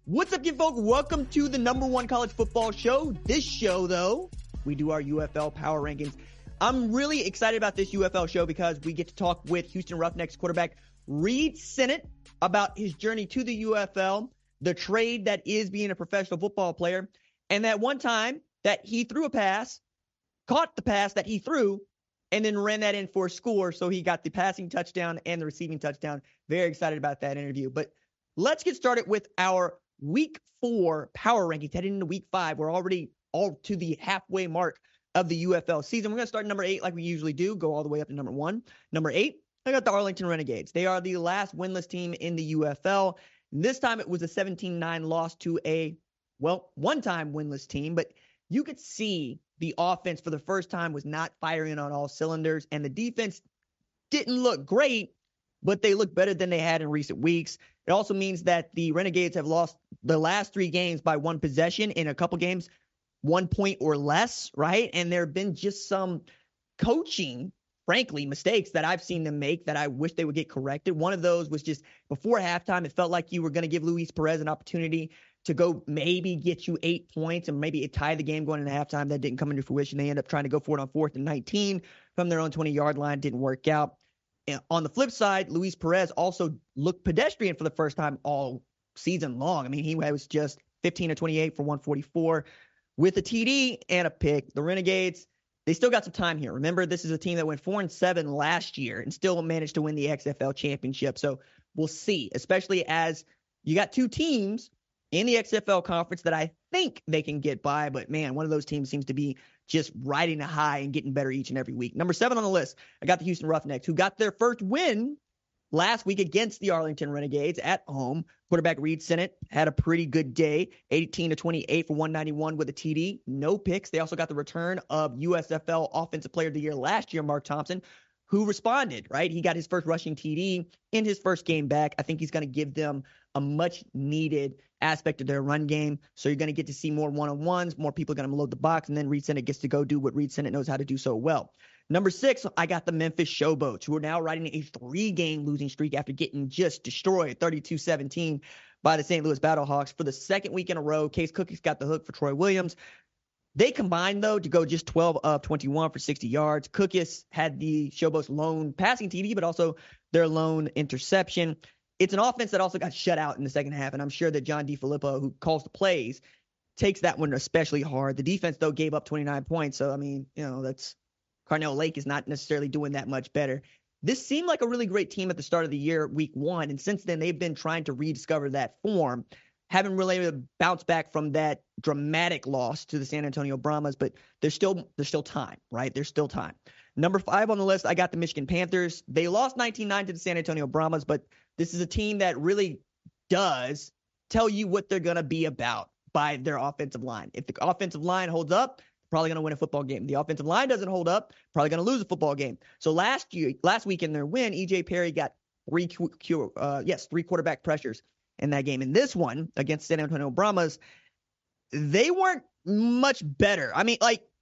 What's up, you folk? Welcome to the number one college football show. This show, though, we do our UFL power rankings. I'm really excited about this UFL show because we get to talk with Houston Roughnecks quarterback Reid Sinnett about his journey to the UFL, the trade that is being a professional football player, and that one time that he threw a pass, caught the pass that he threw, and then ran that in for a score. So he got the passing touchdown and the receiving touchdown. Very excited about that interview. But let's get started with our Week 4 power rankings heading into Week 5. We're already all to the halfway mark of the UFL season. We're going to start at number 8 like we usually do, go all the way up to number 1. Number 8, I got the Arlington Renegades. They are the last winless team in the UFL. This time it was a 17-9 loss to a, one-time winless team, but you could see the offense for the first time was not firing on all cylinders, and the defense didn't look great, but they look better than they had in recent weeks. It also means that the Renegades have lost the last 3 games by 1 possession, in a couple games 1 point or less, right? And there have been just some coaching, frankly, mistakes that I've seen them make that I wish they would get corrected. One of those was just before halftime, it felt like you were going to give Luis Perez an opportunity to go maybe get you 8 points and maybe tie the game going into halftime. That didn't come into fruition. They ended up trying to go for it on 4th and 19 from their own 20-yard line. Didn't work out. And on the flip side, Luis Perez also looked pedestrian for the first time all season long. I mean, he was just 15 of 28 for 144 with a TD and a pick. The Renegades, they still got some time here. Remember, this is a team that went 4-7 last year and still managed to win the XFL championship. So we'll see, especially as you got 2 teams in the XFL conference that I think they can get by. But, man, one of those teams seems to be just riding a high and getting better each and every week. Number 7 on the list, I got the Houston Roughnecks, who got their first win last week against the Arlington Renegades at home. Quarterback Reid Sinnett had a pretty good day, 18 of 28 for 191 with a TD, no picks. They also got the return of USFL Offensive Player of the Year last year, Mark Thompson, who responded, right? He got his first rushing TD in his first game back. I think he's going to give them a much-needed aspect of their run game. So you're going to get to see more one-on-ones, more people are going to load the box, and then Reid Sinnett gets to go do what Reid Sinnett knows how to do so well. Number 6, I got the Memphis Showboats, who are now riding a 3-game losing streak after getting just destroyed, 32-17 by the St. Louis Battlehawks for the second week in a row. Case Cookie's got the hook for Troy Williams. They combined, though, to go just 12 of 21 for 60 yards. Cookies had the Showboats' lone passing TD, but also their lone interception. It's an offense that also got shut out in the second half, and I'm sure that John DeFilippo, who calls the plays, takes that one especially hard. The defense, though, gave up 29 points, so, I mean, that's Carnell Lake is not necessarily doing that much better. This seemed like a really great team at the start of the year, week 1, and since then they've been trying to rediscover that form. Haven't really able to bounce back from that dramatic loss to the San Antonio Brahmas, but there's still time, right? There's still time. Number 5 on the list, I got the Michigan Panthers. They lost 19-9 to the San Antonio Brahmas, but this is a team that really does tell you what they're going to be about by their offensive line. If the offensive line holds up, probably going to win a football game. The offensive line doesn't hold up, probably going to lose a football game. So last week in their win, E.J. Perry got 3 quarterback pressures in that game. In this one against San Antonio Brahmas, they weren't much better. I mean,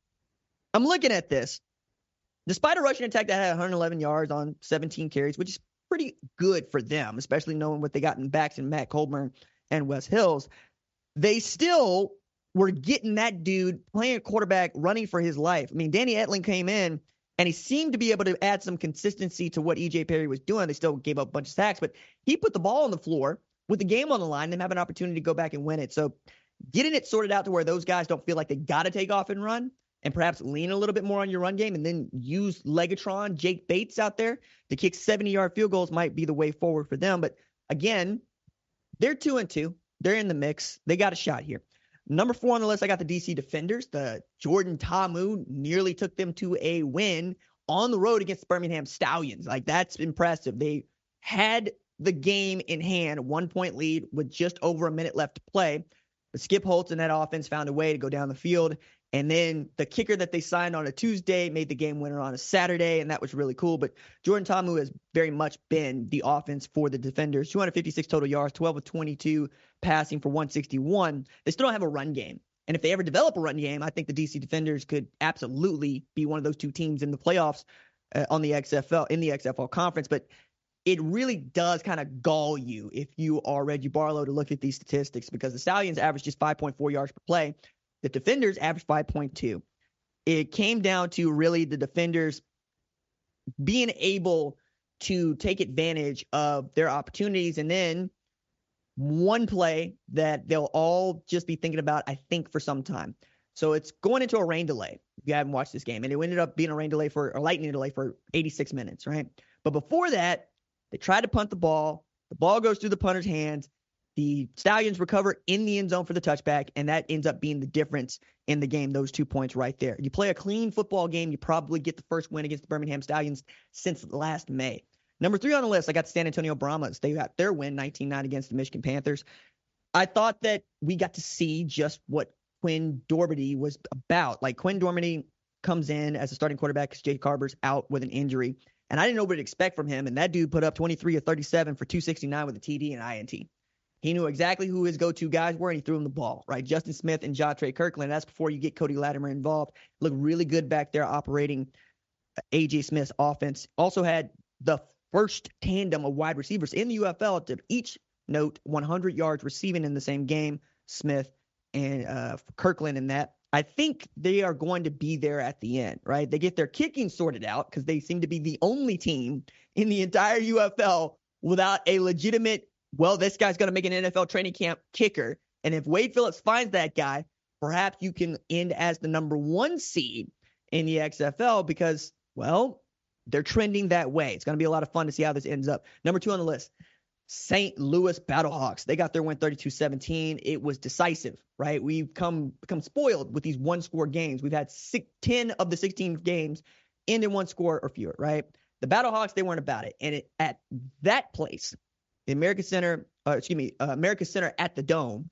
I'm looking at this. Despite a rushing attack that had 111 yards on 17 carries, which is pretty good for them, especially knowing what they got in backs in Matt Colburn and Wes Hills, they still were getting that dude playing quarterback, running for his life. I mean, Danny Etling came in, and he seemed to be able to add some consistency to what E.J. Perry was doing. They still gave up a bunch of sacks, but he put the ball on the floor with the game on the line, them have an opportunity to go back and win it. So getting it sorted out to where those guys don't feel like they got to take off and run, and perhaps lean a little bit more on your run game, and then use Legatron, Jake Bates out there to kick 70-yard field goals might be the way forward for them. But again, they're 2-2. They're in the mix. They got a shot here. Number 4 on the list, I got the DC Defenders. The Jordan Ta'amu nearly took them to a win on the road against the Birmingham Stallions. That's impressive. They had the game in hand, 1-point lead with just over a minute left to play. But Skip Holtz and that offense found a way to go down the field. And then the kicker that they signed on a Tuesday made the game winner on a Saturday, and that was really cool. But Jordan Ta'amu has very much been the offense for the Defenders. 256 total yards, 12 of 22 passing for 161. They still don't have a run game. And if they ever develop a run game, I think the DC Defenders could absolutely be one of those 2 teams in the playoffs in the XFL conference. But it really does kind of gall you if you are Reggie Barlow to look at these statistics, because the Stallions averaged just 5.4 yards per play. The defenders averaged 5.2. It came down to really the defenders being able to take advantage of their opportunities, and then one play that they'll all just be thinking about, I think, for some time. So it's going into a rain delay, if you haven't watched this game, and it ended up being a lightning delay for 86 minutes, right? But before that, they tried to punt the ball. The ball goes through the punter's hands. The Stallions recover in the end zone for the touchback, and that ends up being the difference in the game, those 2 points right there. You play a clean football game, you probably get the first win against the Birmingham Stallions since last May. Number 3 on the list, I got the San Antonio Brahmas. They got their win 19-9 against the Michigan Panthers. I thought that we got to see just what Quinn Dormady was about. Like, Quinn Dormady comes in as a starting quarterback because Jake Carber's out with an injury. And I didn't know what to expect from him. And that dude put up 23 of 37 for 269 with a TD and INT. He knew exactly who his go-to guys were, and he threw him the ball, right? Justin Smith and Jatre Kirkland. That's before you get Cody Latimer involved. Looked really good back there operating A.J. Smith's offense. Also had the first tandem of wide receivers in the UFL to each note 100 yards receiving in the same game, Smith and Kirkland in that. I think they are going to be there at the end, right? They get their kicking sorted out because they seem to be the only team in the entire UFL without a legitimate, well, this guy's going to make an NFL training camp kicker. And if Wade Phillips finds that guy, perhaps you can end as the number 1 seed in the XFL because, well, they're trending that way. It's going to be a lot of fun to see how this ends up. Number 2 on the list, St. Louis Battlehawks. They got their win 32-17. It was decisive, right? We've become spoiled with these one-score games. We've had 10 of the 16 games end in one score or fewer, right? The Battlehawks, they weren't about it. And at that place, the America Center at the Dome,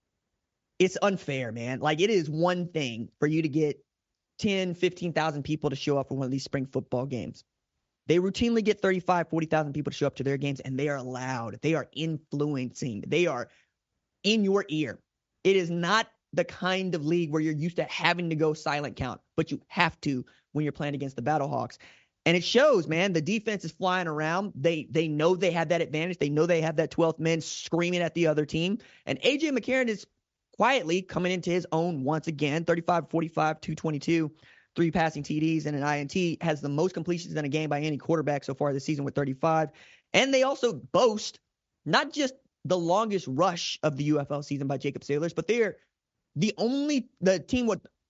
it's unfair, man. Like, it is one thing for you to get 10, 15,000 people to show up for one of these spring football games. They routinely get 35, 40,000 people to show up to their games, and they are loud. They are influencing. They are in your ear. It is not the kind of league where you're used to having to go silent count, but you have to when you're playing against the Battlehawks. And it shows, man. The defense is flying around. They know they have that advantage. They know they have that 12th man screaming at the other team. And A.J. McCarron is quietly coming into his own once again, 35, 45, 222. 3 passing TDs and an INT, has the most completions in a game by any quarterback so far this season with 35. And they also boast not just the longest rush of the UFL season by Jacob Sailors, but they're the only team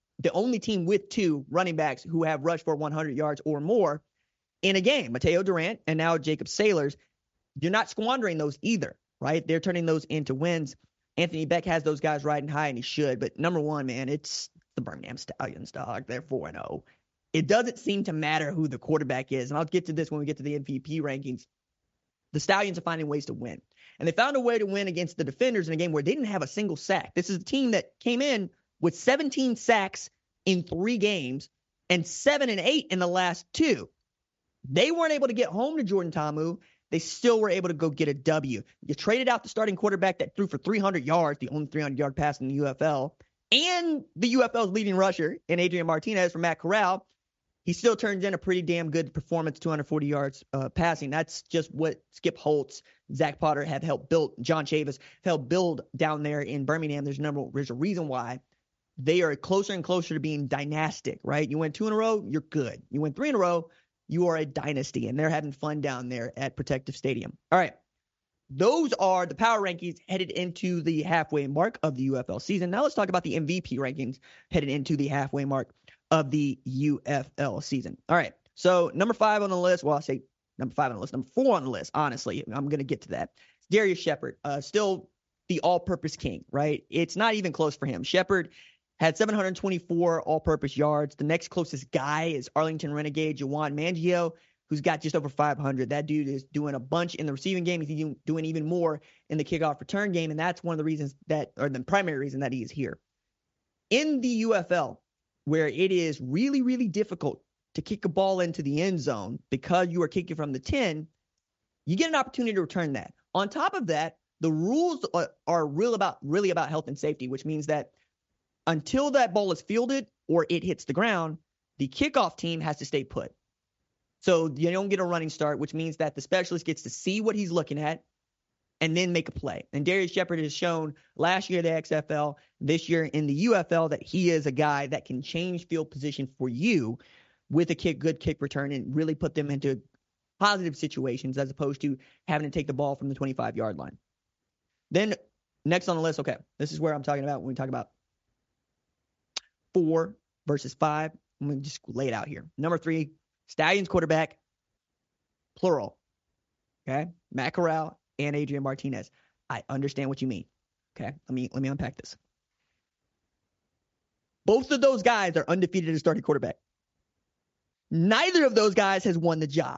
with 2 running backs who have rushed for 100 yards or more in a game. Mateo Durant and now Jacob Sailors. You're not squandering those either, right? They're turning those into wins. Anthony Beck has those guys riding high, and he should. But number 1, man, it's the Birmingham Stallions, dog. They're 4-0. It doesn't seem to matter who the quarterback is, and I'll get to this when we get to the MVP rankings. The Stallions are finding ways to win, and they found a way to win against the Defenders in a game where they didn't have a single sack. This is a team that came in with 17 sacks in 3 games and 7 and 8 in the last 2. They weren't able to get home to Jordan Ta'amu. They still were able to go get a W. You traded out the starting quarterback that threw for 300 yards, the only 300-yard pass in the UFL, and the UFL's leading rusher in Adrian Martinez from Matt Corral. He still turns in a pretty damn good performance, 240 yards passing. That's just what Skip Holtz, Zach Potter have helped build, John Chavis have helped build down there in Birmingham. There's a reason why they are closer and closer to being dynastic, right? You win 2 in a row, you're good. You win 3 in a row, you are a dynasty, and they're having fun down there at Protective Stadium. All right. Those are the power rankings headed into the halfway mark of the UFL season. Now let's talk about the MVP rankings headed into the halfway mark of the UFL season. All right. So number 5 on the list. Well, I'll say number 5 on the list. Number 4 on the list, honestly. I'm going to get to that. It's Darius Shepard, still the all-purpose king, right? It's not even close for him. Shepard had 724 all-purpose yards. The next closest guy is Arlington Renegade Jawan Mangio, who's got just over 500. That dude is doing a bunch in the receiving game. He's doing even more in the kickoff return game, and that's one of the reasons the primary reason that he is here. In the UFL, where it is really, really difficult to kick a ball into the end zone because you are kicking from the 10, you get an opportunity to return that. On top of that, the rules are really about health and safety, which means that until that ball is fielded or it hits the ground, the kickoff team has to stay put. So you don't get a running start, which means that the specialist gets to see what he's looking at and then make a play. And Darius Shepherd has shown last year at the XFL, this year in the UFL, that he is a guy that can change field position for you with a good kick return and really put them into positive situations as opposed to having to take the ball from the 25-yard line. Then next on the list, okay, this is where I'm talking about when we talk about 4 versus 5. I'm going to just lay it out here. Number 3, Stallions quarterback, plural. Okay? Matt Corral and Adrian Martinez. I understand what you mean. Okay? Let me unpack this. Both of those guys are undefeated as starting quarterback. Neither of those guys has won the job.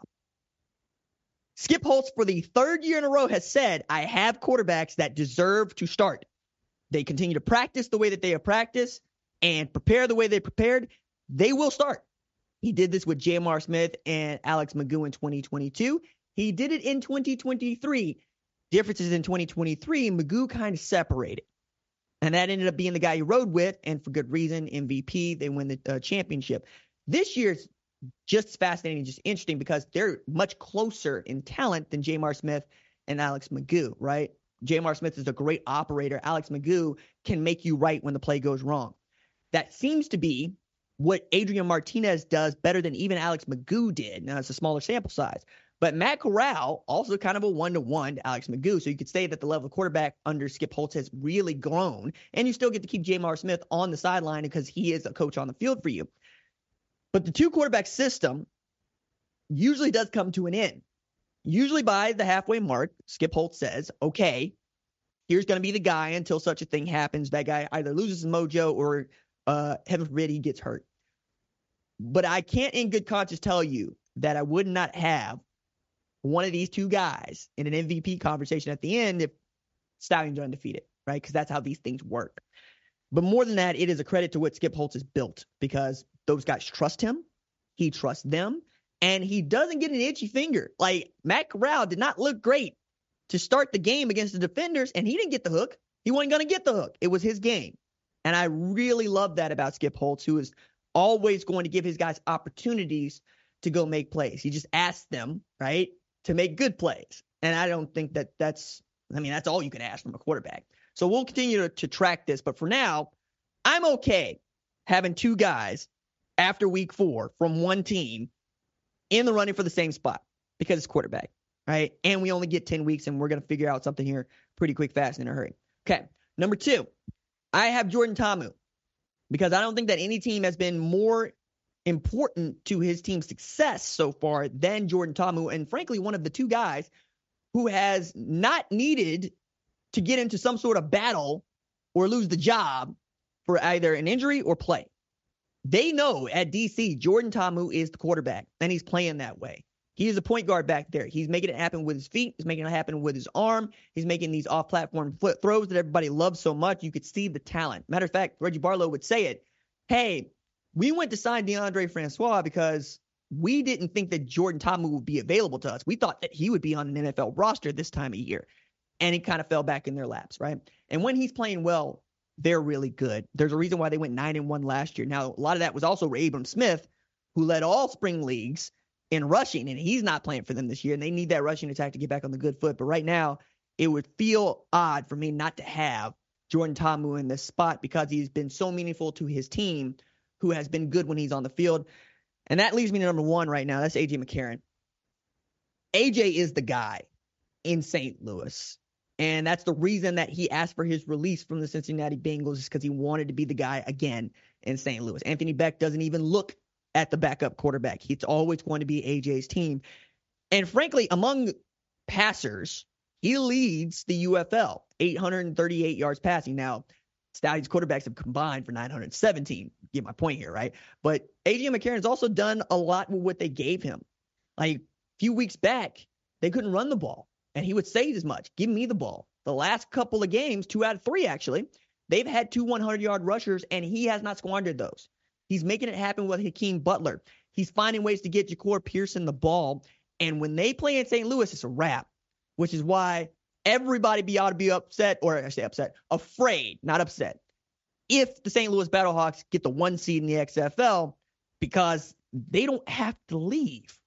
Skip Holtz, for the 3rd year in a row, has said, I have quarterbacks that deserve to start. They continue to practice the way that they have practiced and prepare the way they prepared. They will start. He did this with J.M.R. Smith and Alex Magoo in 2022. He did it in 2023. Differences in 2023, Magoo kind of separated. And that ended up being the guy he rode with, and for good reason, MVP. They win the championship. This year's just fascinating, just interesting, because they're much closer in talent than J.M.R. Smith and Alex Magoo, right? J.M.R. Smith is a great operator. Alex Magoo can make you right when the play goes wrong. That seems to be what Adrian Martinez does better than even Alex Magoo did. Now, it's a smaller sample size. But Matt Corral, also kind of a one-to-one to Alex Magoo. So you could say that the level of quarterback under Skip Holtz has really grown. And you still get to keep J.M.R. Smith on the sideline because he is a coach on the field for you. But the 2-quarterback system usually does come to an end. Usually by the halfway mark, Skip Holtz says, okay, here's going to be the guy until such a thing happens. That guy either loses his mojo or, heaven forbid, he gets hurt. But I can't in good conscience tell you that I would not have one of these two guys in an MVP conversation at the end if Stallions are undefeated, right? Because that's how these things work. But more than that, it is a credit to what Skip Holtz has built, because those guys trust him. He trusts them. And he doesn't get an itchy finger. Like, Matt Corral did not look great to start the game against the defenders, and he didn't get the hook. He wasn't going to get the hook. It was his game. And I really love that about Skip Holtz, who is always going to give his guys opportunities to go make plays. He just asks them, right, to make good plays. And I don't think that's all you can ask from a quarterback. So we'll continue to track this. But for now, I'm okay having two guys after week 4 from one team in the running for the same spot because it's quarterback, right? And we only get 10 weeks, and we're going to figure out something here pretty quick, fast, and in a hurry. Okay, number 2, I have Jordan Ta'amu, because I don't think that any team has been more important to his team's success so far than Jordan Ta'amu, and frankly, one of the two guys who has not needed to get into some sort of battle or lose the job for either an injury or play. They know at DC, Jordan Ta'amu is the quarterback, and he's playing that way. He is a point guard back there. He's making it happen with his feet. He's making it happen with his arm. He's making these off-platform throws that everybody loves so much. You could see the talent. Matter of fact, Reggie Barlow would say it. Hey, we went to sign DeAndre Francois because we didn't think that Jordan Ta'amu would be available to us. We thought that he would be on an NFL roster this time of year. And it kind of fell back in their laps, right? And when he's playing well, they're really good. There's a reason why they went 9-1 last year. Now, a lot of that was also Abram Smith, who led all spring leagues in rushing, and he's not playing for them this year, and they need that rushing attack to get back on the good foot. But right now, it would feel odd for me not to have Jordan Ta'amu in this spot because he's been so meaningful to his team, who has been good when he's on the field. And that leads me to number 1 right now. That's A.J. McCarron. A.J. is the guy in St. Louis. And that's the reason that he asked for his release from the Cincinnati Bengals, is because he wanted to be the guy again in St. Louis. Anthony Beck doesn't even look at the backup quarterback. It's always going to be AJ's team. And frankly, among passers, he leads the UFL, 838 yards passing. Now, Stallions quarterbacks have combined for 917. Get my point here, right? But A.J. McCarron's also done a lot with what they gave him. Like, a few weeks back, they couldn't run the ball. And he would say as much, give me the ball. The last couple of games, 2 out of 3 actually, they've had 2 100-yard rushers, and he has not squandered those. He's making it happen with Hakeem Butler. He's finding ways to get Ja'Cour Pearson the ball. And when they play in St. Louis, it's a wrap, which is why everybody ought to be upset, or I say upset, afraid, not upset, if the St. Louis Battlehawks get the 1 seed in the XFL, because they don't have to leave.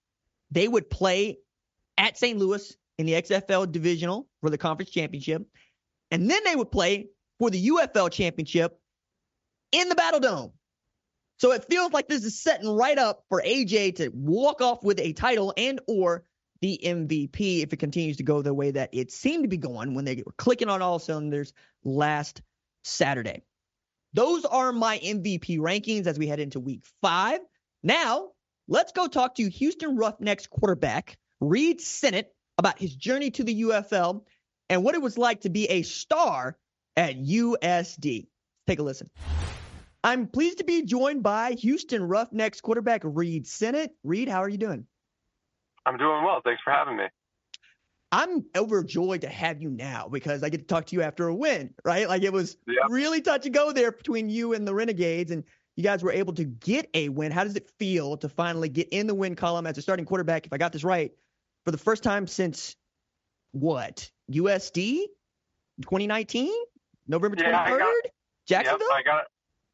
They would play at St. Louis in the XFL divisional for the conference championship. And then they would play for the UFL championship in the Battle Dome. So it feels like this is setting right up for AJ to walk off with a title and or the MVP if it continues to go the way that it seemed to be going when they were clicking on all cylinders last Saturday. Those are my MVP rankings as we head into week 5. Now, let's go talk to Houston Roughnecks quarterback Reid Sinnett about his journey to the UFL and what it was like to be a star at USD. Take a listen. I'm pleased to be joined by Houston Roughnecks quarterback Reid Sinnett. Reid, how are you doing? I'm doing well. Thanks for having me. I'm overjoyed to have you now because I get to talk to you after a win, right? Like it was really touch and go there between you and the Renegades, and you guys were able to get a win. How does it feel to finally get in the win column as a starting quarterback, if I got this right, for the first time since what? USD? 2019? November 23rd? Jacksonville? Yep,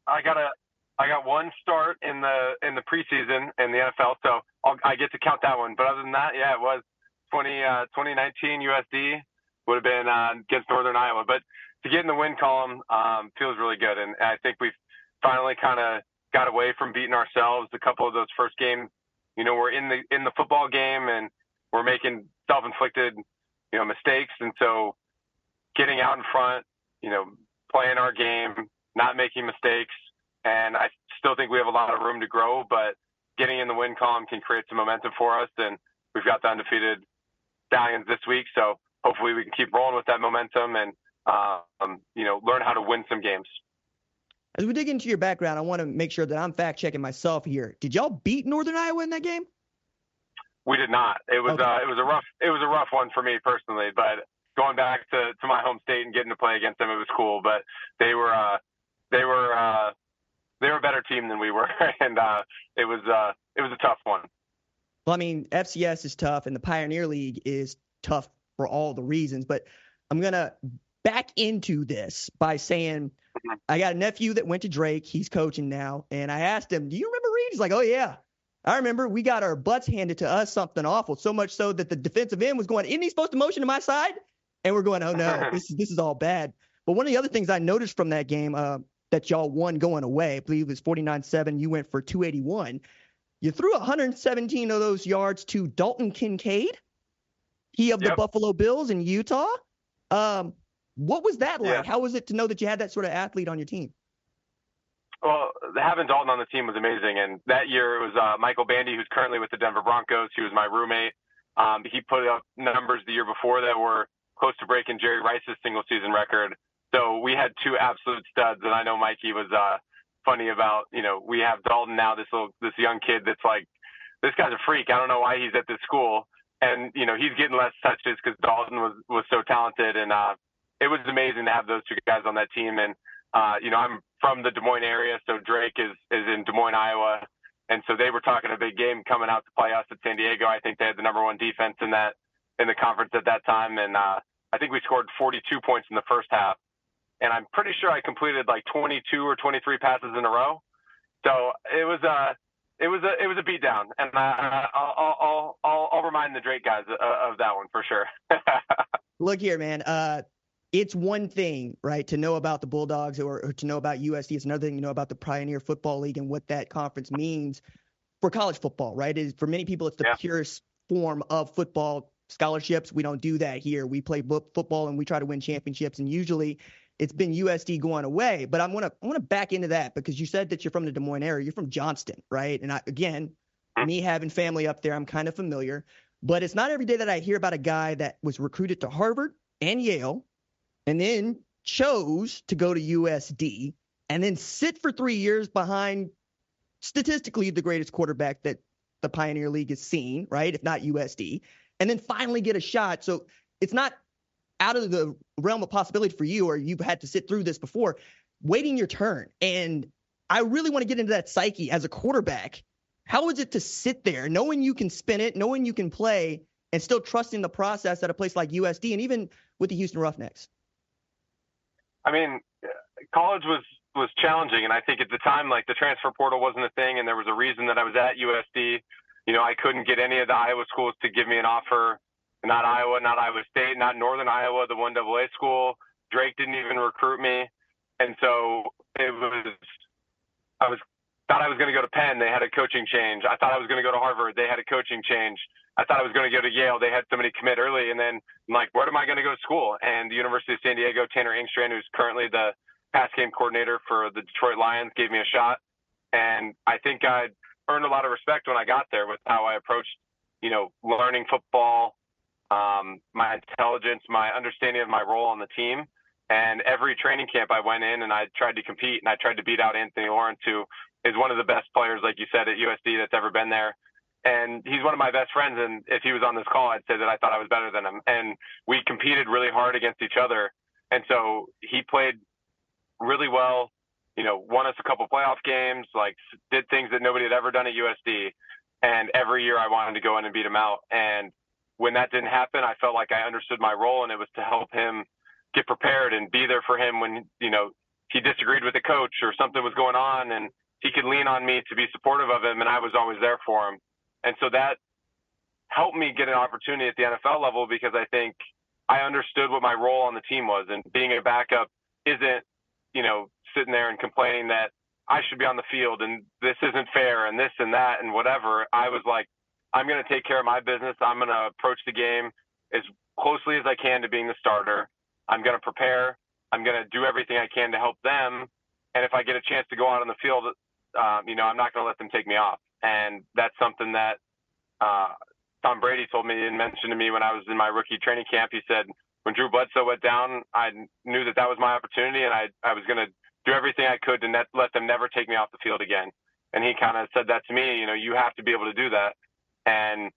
I got one start in the preseason in the NFL, so I get to count that one. But other than that, it was 2019 USD would have been against Northern Iowa. But to get in the win column feels really good, and I think we've finally kind of got away from beating ourselves. A couple of those first games, we're in the football game and we're making self-inflicted, mistakes, and so getting out in front, playing our game, not making mistakes. And I still think we have a lot of room to grow, but getting in the win column can create some momentum for us. And we've got the undefeated Stallions this week. So hopefully we can keep rolling with that momentum and, learn how to win some games. As we dig into your background, I want to make sure that I'm fact checking myself here. Did y'all beat Northern Iowa in that game? We did not. It was a rough one for me personally, but going back to my home state and getting to play against them, it was cool. But they were a better team than we were, and it was a tough one. Well, I mean, FCS is tough, and the Pioneer League is tough for all the reasons. But I'm gonna back into this by saying I got a nephew that went to Drake. He's coaching now, and I asked him, "Do you remember Reid?" He's like, "Oh yeah, I remember. We got our butts handed to us something awful, so much so that the defensive end was going, isn't he supposed to motion to my side?" And we're going, "Oh no, this is all bad." But one of the other things I noticed from that game that y'all won going away, I believe it was 49-7. You went for 281. You threw 117 of those yards to Dalton Kincaid, he of the Buffalo Bills in Utah. What was that like? How was it to know that you had that sort of athlete on your team? Well, having Dalton on the team was amazing. And that year it was Michael Bandy, who's currently with the Denver Broncos. He was my roommate. He put up numbers the year before that were close to breaking Jerry Rice's single-season record. So we had two absolute studs. And I know Mikey was funny about, we have Dalton now, this young kid that's like, this guy's a freak. I don't know why he's at this school. And, he's getting less touches because Dalton was so talented. And it was amazing to have those two guys on that team. And, I'm from the Des Moines area, so Drake is in Des Moines, Iowa. And so they were talking a big game coming out to play us at San Diego. I think they had the number one defense in the conference at that time. And I think we scored 42 points in the first half. And I'm pretty sure I completed like 22 or 23 passes in a row. So it was a beatdown. And I'll remind the Drake guys of that one for sure. Look here, man. It's one thing, right, to know about the Bulldogs or to know about USD. It's another thing to know about the Pioneer Football League and what that conference means for college football, right? For many people, it's the purest form of football scholarships. We don't do that here. We play football and we try to win championships, and usually it's been USD going away. But I want to back into that because you said that you're from the Des Moines area. You're from Johnston, right? And me having family up there, I'm kind of familiar. But it's not every day that I hear about a guy that was recruited to Harvard and Yale and then chose to go to USD and then sit for 3 years behind statistically the greatest quarterback that the Pioneer League has seen, right, if not USD, and then finally get a shot. So it's not out of the realm of possibility for you, or you've had to sit through this before, waiting your turn. And I really want to get into that psyche as a quarterback. How is it to sit there knowing you can spin it, knowing you can play, and still trusting the process at a place like USD and even with the Houston Roughnecks? I mean, college was challenging, and I think at the time, like, the transfer portal wasn't a thing, and there was a reason that I was at USD. I couldn't get any of the Iowa schools to give me an offer. Not Iowa, not Iowa State, not Northern Iowa, the 1AA school. Drake didn't even recruit me. And so thought I was going to go to Penn. They had a coaching change. I thought I was going to go to Harvard. They had a coaching change. I thought I was going to go to Yale. They had somebody commit early. And then I'm like, where am I going to go to school? And the University of San Diego, Tanner Engstrand, who's currently the pass game coordinator for the Detroit Lions, gave me a shot. And I think I earned a lot of respect when I got there with how I approached, learning football, my intelligence, my understanding of my role on the team. And every training camp I went in and I tried to compete and I tried to beat out Anthony Lawrence, who is one of the best players, like you said, at USD that's ever been there. And he's one of my best friends. And if he was on this call, I'd say that I thought I was better than him. And we competed really hard against each other. And so he played really well, won us a couple playoff games, did things that nobody had ever done at USD. And every year I wanted to go in and beat him out. And when that didn't happen, I felt like I understood my role, and it was to help him get prepared and be there for him when, he disagreed with the coach or something was going on, and he could lean on me to be supportive of him, and I was always there for him. And so that helped me get an opportunity at the NFL level because I think I understood what my role on the team was. And being a backup isn't, sitting there and complaining that I should be on the field and this isn't fair and this and that and whatever. I was like, I'm going to take care of my business. I'm going to approach the game as closely as I can to being the starter. I'm going to prepare. I'm going to do everything I can to help them. And if I get a chance to go out on the field, I'm not going to let them take me off. And that's something that Tom Brady told me and mentioned to me when I was in my rookie training camp. He said, when Drew Bledsoe went down, I knew that was my opportunity, and I was going to do everything I could to let them never take me off the field again. And he kind of said that to me, you have to be able to do that. And,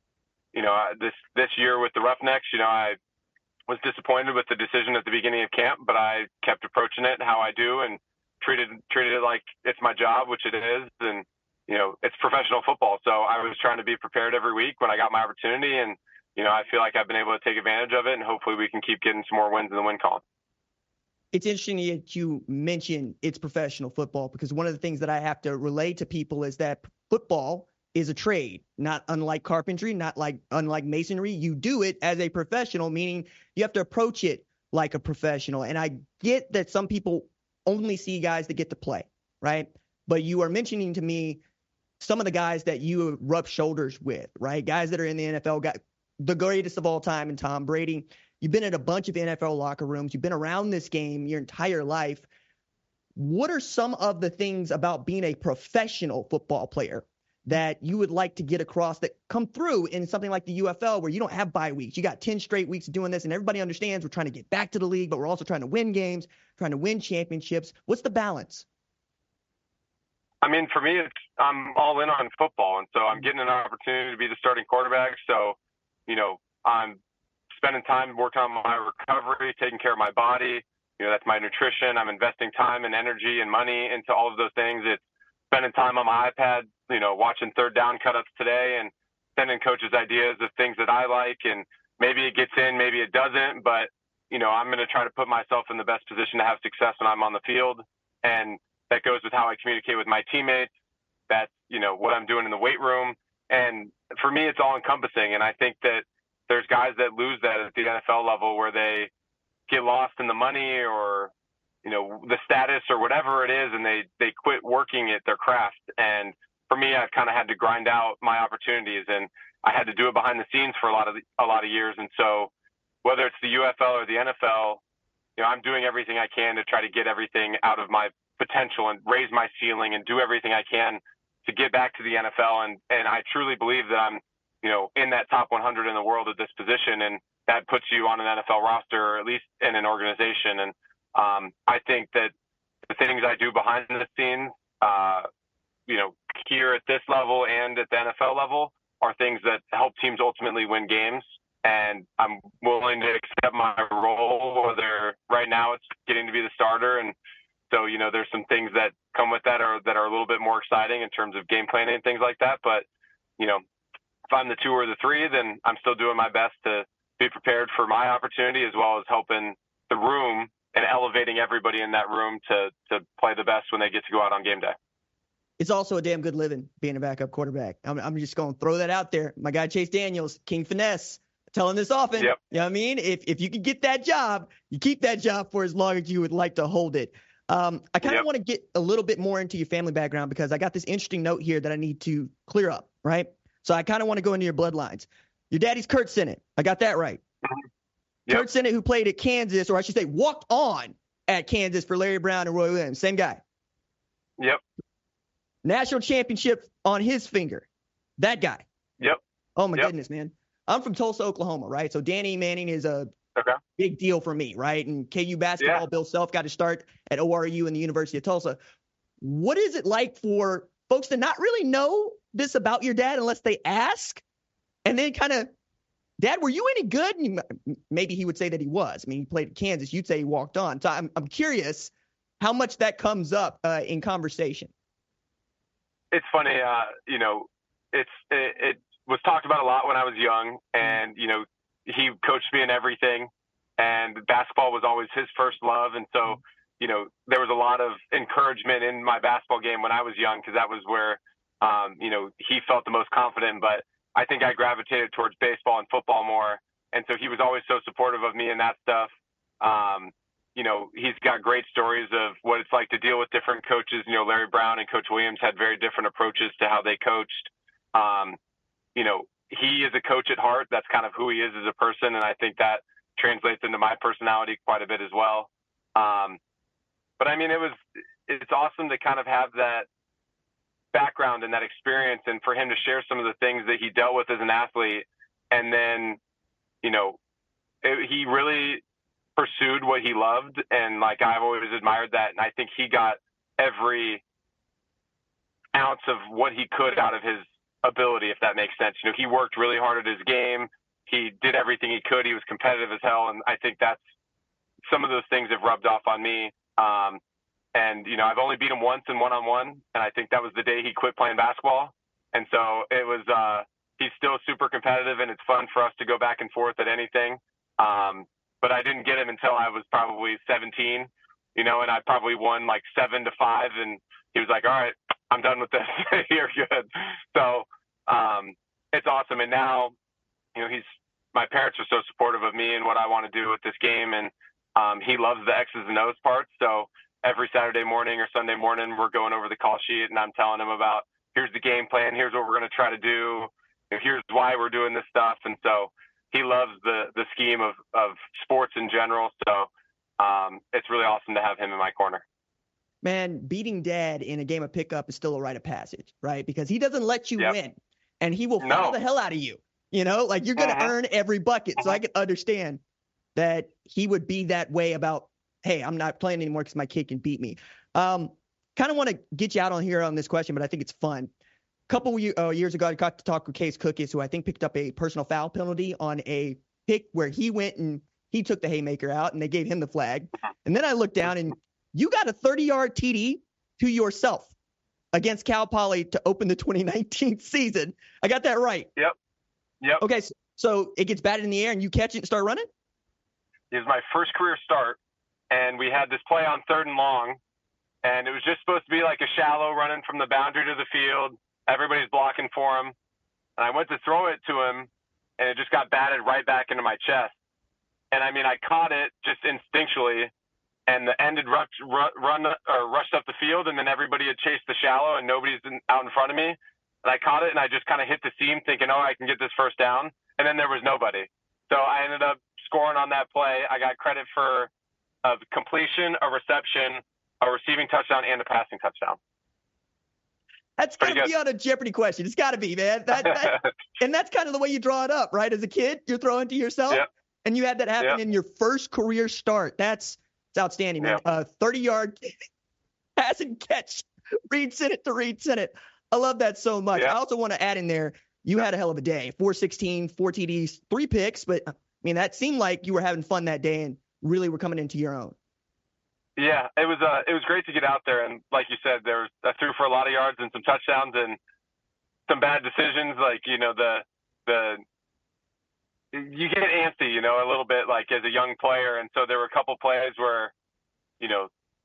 this year with the Roughnecks, I was disappointed with the decision at the beginning of camp, but I kept approaching it how I do and treated it like it's my job, which it is. And, it's professional football. So I was trying to be prepared every week when I got my opportunity. And, I feel like I've been able to take advantage of it, and hopefully we can keep getting some more wins in the win column. It's interesting that you mention it's professional football, because one of the things that I have to relay to people is that football is a trade, not unlike carpentry, unlike masonry. You do it as a professional, meaning you have to approach it like a professional. And I get that some people only see guys that get to play, right? But you are mentioning to me some of the guys that you rub shoulders with, right? Guys that are in the NFL, the greatest of all time in Tom Brady. You've been in a bunch of NFL locker rooms. You've been around this game your entire life. What are some of the things about being a professional football player that you would like to get across that come through in something like the UFL, where you don't have bye weeks? You got 10 straight weeks of doing this, and everybody understands we're trying to get back to the league, but we're also trying to win games, trying to win championships. What's the balance? I mean, for me, I'm all in on football, and so I'm getting an opportunity to be the starting quarterback. So, I'm spending time working on my recovery, taking care of my body. That's my nutrition. I'm investing time and energy and money into all of those things. It's spending time on my iPad, watching third down cut-ups today and sending coaches ideas of things that I like. And maybe it gets in, maybe it doesn't, but, I'm going to try to put myself in the best position to have success when I'm on the field. And that goes with how I communicate with my teammates. That's, what I'm doing in the weight room. And for me, it's all encompassing. And I think that there's guys that lose that at the NFL level, where they get lost in the money or, the status or whatever it is, and they quit working at their craft. And for me, I've kind of had to grind out my opportunities, and I had to do it behind the scenes for a lot of years. And so whether it's the UFL or the NFL, I'm doing everything I can to try to get everything out of my potential and raise my ceiling and do everything I can to get back to the NFL. And I truly believe that I'm, in that top 100 in the world at this position. And that puts you on an NFL roster, or at least in an organization. And I think that the things I do behind the scenes, here at this level and at the NFL level, are things that help teams ultimately win games. And I'm willing to accept my role, whether right now it's getting to be the starter. And so, there's some things that come with that are a little bit more exciting in terms of game planning and things like that. But, if I'm the 2 or the 3, then I'm still doing my best to be prepared for my opportunity, as well as helping the room and elevating everybody in that room to play the best when they get to go out on game day. It's also a damn good living being a backup quarterback. I'm just going to throw that out there. My guy Chase Daniels, King Finesse, telling this often. Yep. You know what I mean? If you can get that job, you keep that job for as long as you would like to hold it. I kind of want to get a little bit more into your family background because I got this interesting note here that I need to clear up, right? So I kind of want to go into your bloodlines. Your daddy's Kurt Sinnott. I got that right. Yep. Kurt Sinnott, who played at Kansas, or I should say walked on at Kansas for Larry Brown and Roy Williams. Same guy. Yep. National championship on his finger. That guy. Yep. Oh, my goodness, man. I'm from Tulsa, Oklahoma, right? So Danny Manning is a big deal for me, right? And KU basketball, Bill Self got to start at ORU and the University of Tulsa. What is it like for folks to not really know this about your dad unless they ask? And then kind of, Dad, were you any good? And maybe he would say that he was. I mean, he played at Kansas. You'd say he walked on. So I'm curious how much that comes up in conversation. It's funny, it was talked about a lot when I was young, and, he coached me in everything, and basketball was always his first love. And so, there was a lot of encouragement in my basketball game when I was young, because that was where, he felt the most confident. But I think I gravitated towards baseball and football more. And so he was always so supportive of me and that stuff. He's got great stories of what it's like to deal with different coaches. Larry Brown and Coach Williams had very different approaches to how they coached. He is a coach at heart. That's kind of who he is as a person. And I think that translates into my personality quite a bit as well. But I mean, it's awesome to kind of have that background and that experience, and for him to share some of the things that he dealt with as an athlete. And then, he really pursued what he loved. And like, I've always admired that. And I think he got every ounce of what he could out of his ability, if that makes sense. He worked really hard at his game. He did everything he could. He was competitive as hell. And I think that's some of those things have rubbed off on me. I've only beat him once in one-on-one. And I think that was the day he quit playing basketball. And so it was, he's still super competitive, and it's fun for us to go back and forth at anything. But I didn't get him until I was probably 17, and I probably won like 7-5. And he was like, all right, I'm done with this. You're good. So, it's awesome. And now, my parents are so supportive of me and what I want to do with this game. And, he loves the X's and O's part. So every Saturday morning or Sunday morning, we're going over the call sheet, and I'm telling him about, here's the game plan. Here's what we're going to try to do. Here's why we're doing this stuff. And so he loves the scheme of sports in general. So, it's really awesome to have him in my corner. Man, beating Dad in a game of pickup is still a rite of passage, right? Because he doesn't let you win, and he will foul the hell out of you. Like, you're going to earn every bucket. So I can understand that he would be that way about, hey, I'm not playing anymore because my kid can beat me. Kind of want to get you out on here on this question, but I think it's fun. A couple years ago, I got to talk with Case Cookus, who I think picked up a personal foul penalty on a pick where he went and he took the haymaker out, and they gave him the flag. And then I looked down, and you got a 30-yard TD to yourself against Cal Poly to open the 2019 season. I got that right. Yep. Okay, so it gets batted in the air, and you catch it and start running? It was my first career start, and we had this play on 3rd and long, and it was just supposed to be like a shallow running from the boundary to the field. Everybody's blocking for him. And I went to throw it to him, and it just got batted right back into my chest. And I mean, I caught it just instinctually, and the end had rushed up the field, and then everybody had chased the shallow, and nobody's out in front of me. And I caught it, and I just kind of hit the seam thinking, oh, I can get this first down. And then there was nobody. So I ended up scoring on that play. I got credit for a completion, a reception, a receiving touchdown, and a passing touchdown. That's got to be on a Jeopardy question. It's got to be, man. And that's kind of the way you draw it up, right? As a kid, you're throwing to yourself, and you had that happen in your first career start. It's outstanding, man. 30-yard pass and catch. Reed Sinnott to Reed Sinnott. I love that so much. I also want to add in there, you had a hell of a day. 416, 4 TDs, 3 picks, but I mean, that seemed like you were having fun that day and really were coming into your own. Yeah, it was great to get out there, and like you said, I threw for a lot of yards and some touchdowns and some bad decisions. Like, you get antsy, a little bit, like as a young player, and so there were a couple plays where,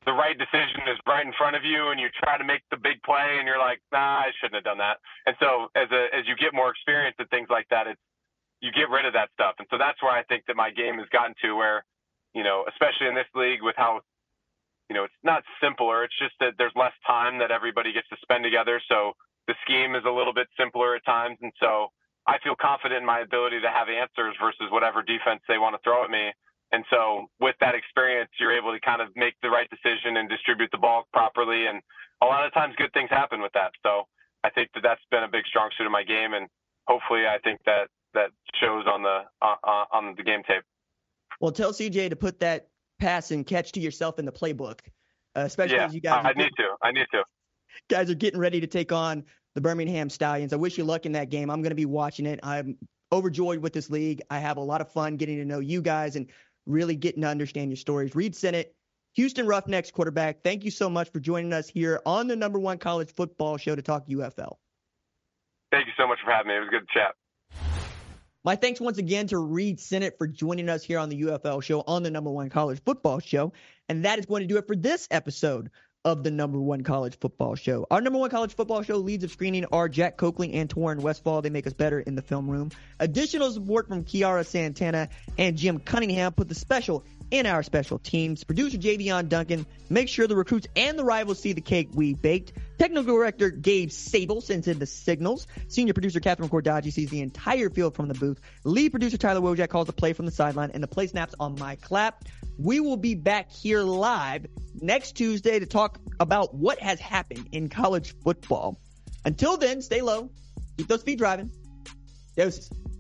the right decision is right in front of you and you try to make the big play and you're like, nah, I shouldn't have done that. And so as you get more experience and things like that, you get rid of that stuff. And so that's where I think that my game has gotten to where, especially in this league with how, it's not simpler. It's just that there's less time that everybody gets to spend together. So the scheme is a little bit simpler at times. And so I feel confident in my ability to have answers versus whatever defense they want to throw at me. And so with that experience, you're able to kind of make the right decision and distribute the ball properly. And a lot of times good things happen with that. So I think that that's been a big strong suit of my game. And hopefully I think that shows on the game tape. Well, tell CJ to put that pass and catch to yourself in the playbook, especially as you guys. I need to. Guys are getting ready to take on the Birmingham Stallions. I wish you luck in that game. I'm going to be watching it. I'm overjoyed with this league. I have a lot of fun getting to know you guys and really getting to understand your stories. Reid Sinnett, Houston Roughnecks quarterback, thank you so much for joining us here on the #1 college football show to talk UFL. Thank you so much for having me. It was a good chat. My thanks once again to Reid Sinnett for joining us here on the UFL show on the #1 college football show. And that is going to do it for this episode of the #1 college football show. Our #1 college football show leads of screening are Jack Coakley and Torrin Westfall. They make us better in the film room. Additional support from Kiara Santana and Jim Cunningham put the special in our special teams. Producer Javion Duncan makes sure the recruits and the rivals see the cake we baked. Technical director Gabe Sable sends in the signals. Senior producer Catherine Cordaji sees the entire field from the booth. Lead producer Tyler Wojak calls the play from the sideline, and the play snaps on my clap. We will be back here live next Tuesday to talk about what has happened in college football. Until then, stay low, keep those feet driving. Deuces.